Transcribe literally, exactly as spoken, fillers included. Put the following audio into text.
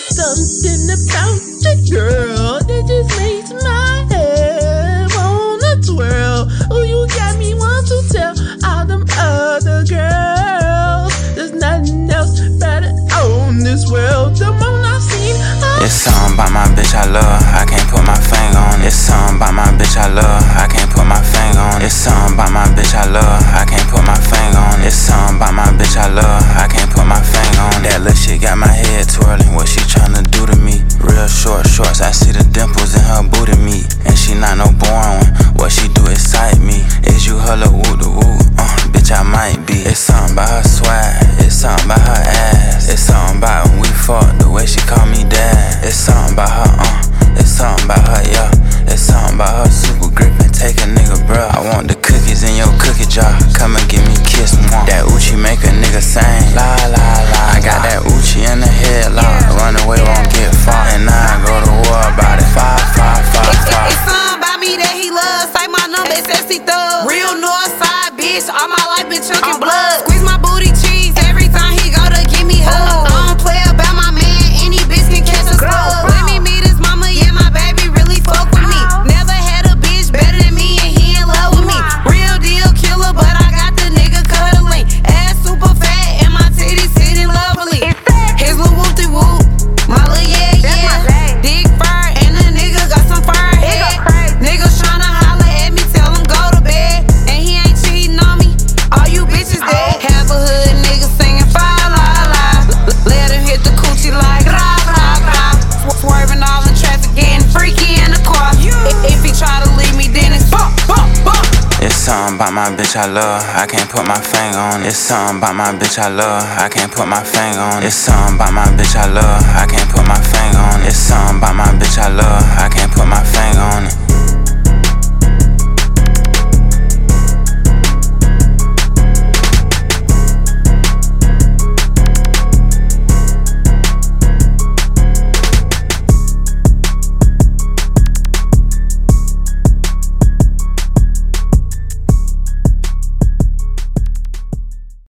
It's something about you, girl, that just makes my head wanna twirl. Oh, you got me want to tell all them other girls there's nothing else better on this world. The moment I've seen her. It's something about my bitch I love, I can't put my finger on it. It's something about my bitch I love, I can't put my finger on it. It's something about my bitch I love, I can't put my finger on it. It's something about my bitch I love, I can't put my finger on it. That little shit got my head twirling, what she tryna do to me? Real short shorts, I see the dimples in her booty meat. And she not no boring one, what she do excite me. Is you her little woo the woo? Uh, bitch I might be. It's something about her swag, it's something about her ass. It's something about when we fought, the way she call me dad. It's something about her, uh, it's something about her, yeah. It's something about her super grip and take a nigga, bruh. I want the cookies in your cookie jar, come and give me a kiss, mwah. That Uchi make a nigga sing, la la la. I got that Uchi in the headlock, run away won't get far, and now I go to war about it. Five, five, five, five. It's something about me that he loves, say my number, it's sexy thug. Real north side bitch, all my life been chunking blood. Squeeze my booty cheese every time he go to give me hugs. I don't play about my man, any bitch can catch a slug. Let me meet his mama, yeah, my baby really fuck with me. Never had a bitch better than me and he in love with me. Real deal killer, but I got the nigga cuddling. Ass super fat and my titties sitting lovely. His little whoop-de whoop, my little yeah yeah. Dick fur and the nigga got some fur head. Niggas tryna holler at me, tell him go to bed. And he ain't cheating on me, all you bitches dead. Half a hood nigga singing fa la la. Let him hit the coochie like rah rah rah. Swerving all in traffic, getting freaky in the car. If he try to leave me, then it's bump bump bump. It's something about my bitch I love, I can't put my finger on it. It's something about my bitch I love, I can't put my finger on it. It's something about my bitch I love, I can't put my finger on it. It's something about my bitch I love,